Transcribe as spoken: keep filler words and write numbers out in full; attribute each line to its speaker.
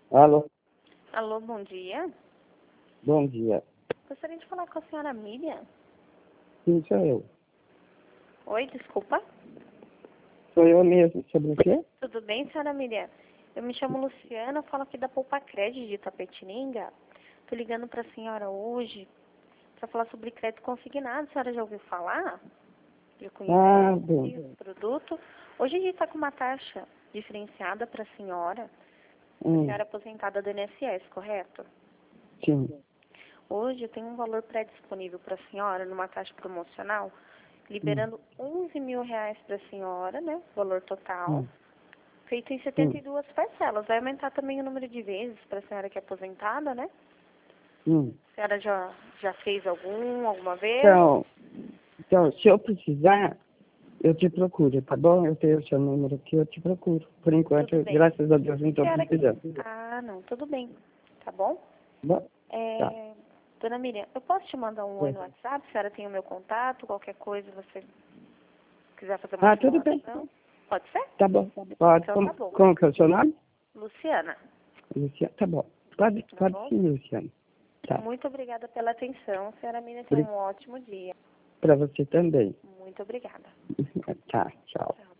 Speaker 1: Alô,
Speaker 2: Alô, bom dia.
Speaker 1: bom dia.
Speaker 2: Gostaria de falar com a senhora Miriam.
Speaker 1: Sim, sou eu.
Speaker 2: Oi, desculpa.
Speaker 1: Sou eu mesmo. Sobre o quê?
Speaker 2: Tudo bem, senhora Miriam? Eu me chamo Luciana, falo aqui da Poupa Crédito de Itapetininga. Tô ligando para a senhora hoje para falar sobre crédito consignado. A senhora já ouviu falar? Já
Speaker 1: Ah,
Speaker 2: conhece
Speaker 1: bom.
Speaker 2: o produto? Hoje a gente está com uma taxa diferenciada para a senhora. A
Speaker 1: Hum,
Speaker 2: senhora é aposentada do I N S S, correto?
Speaker 1: sim.
Speaker 2: Hoje eu tenho um valor pré-disponível para a senhora, numa taxa promocional,
Speaker 1: Hum,
Speaker 2: liberando onze mil reais para a senhora, né? Valor total,
Speaker 1: hum,
Speaker 2: feito em setenta
Speaker 1: hum,
Speaker 2: e duas parcelas. Vai aumentar também o número de vezes para a senhora que é aposentada, né?
Speaker 1: hum.
Speaker 2: A senhora já, já fez algum, alguma vez?
Speaker 1: Então, então, se eu precisar, eu te procuro, tá bom? Eu tenho o seu número aqui, eu te procuro. Por enquanto,
Speaker 2: Tudo bem.
Speaker 1: graças a Deus, não
Speaker 2: A
Speaker 1: estou
Speaker 2: senhora...
Speaker 1: precisando.
Speaker 2: Ah, não, tudo bem. Tá bom?
Speaker 1: Bom, tá.
Speaker 2: É... Dona Miriam, eu posso te mandar um oi no WhatsApp? A senhora tem o meu contato, qualquer coisa, você quiser fazer uma
Speaker 1: Ah, tudo bem.
Speaker 2: simulação? Pode ser?
Speaker 1: Tá bom. Pode.
Speaker 2: Então
Speaker 1: Como,
Speaker 2: tá bom.
Speaker 1: como que é o seu nome?
Speaker 2: Luciana,
Speaker 1: Luciano. Tá bom. Pode,
Speaker 2: tá
Speaker 1: pode
Speaker 2: bom?
Speaker 1: sim, Luciano. Tá.
Speaker 2: Muito obrigada pela atenção. Senhora Miriam, tenha
Speaker 1: Para
Speaker 2: um ótimo dia.
Speaker 1: você também.
Speaker 2: Muito obrigada.
Speaker 1: Tá, tchau.
Speaker 2: Tchau.